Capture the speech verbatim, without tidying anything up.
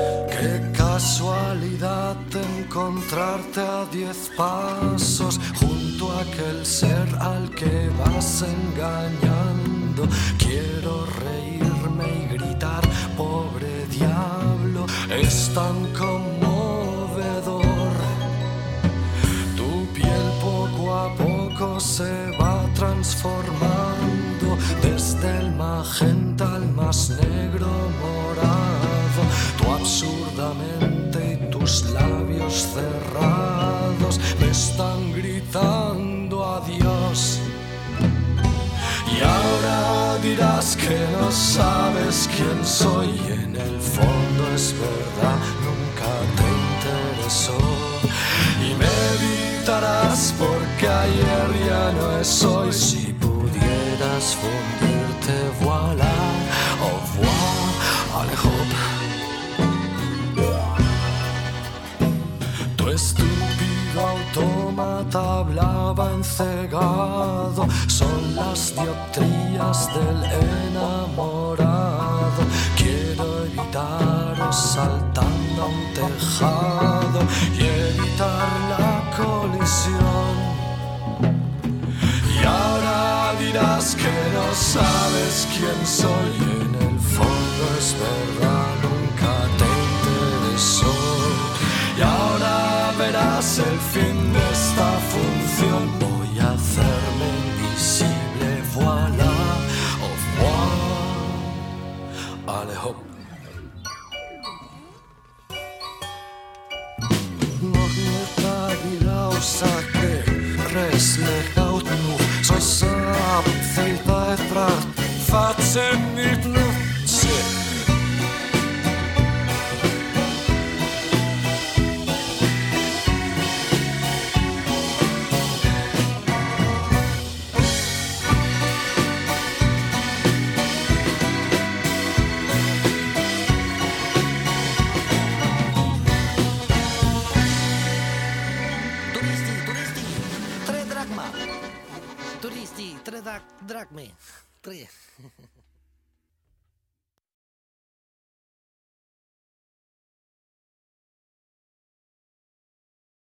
Qué casualidad encontrarte a diez pasos junto a aquel ser al que vas engañando. Quiero reírme y gritar, pobre diablo, es tan conmovedor. Tu piel poco a poco se va transformando desde el magenta al más negro morado. Tú absurdamente y tus labios cerrados me están gritando adiós. Y ahora dirás que no sabes quién soy, y en el fondo es verdad, nunca te interesó. Y me evitarás porque ayer ya no es hoy. Si pudieras fundirte, voilà, au revoir, allez hop. Tu estúpido autómata hablaba encegado, son las dioptrías del enamorado. Quiero evitaros saltando a un tejado y evitar la colisión. Y ahora dirás que no sabes quién soy, en el fondo es verdad, nunca te interesó. Y ahora verás el fin de esta función, voy a hacerme invisible, voilà, au revoir, allez hop. Nog niet lausake, reslegaut nu, soy sabit filta et brat, fatsen mit nutse. Turisti, tre drachme. Tre.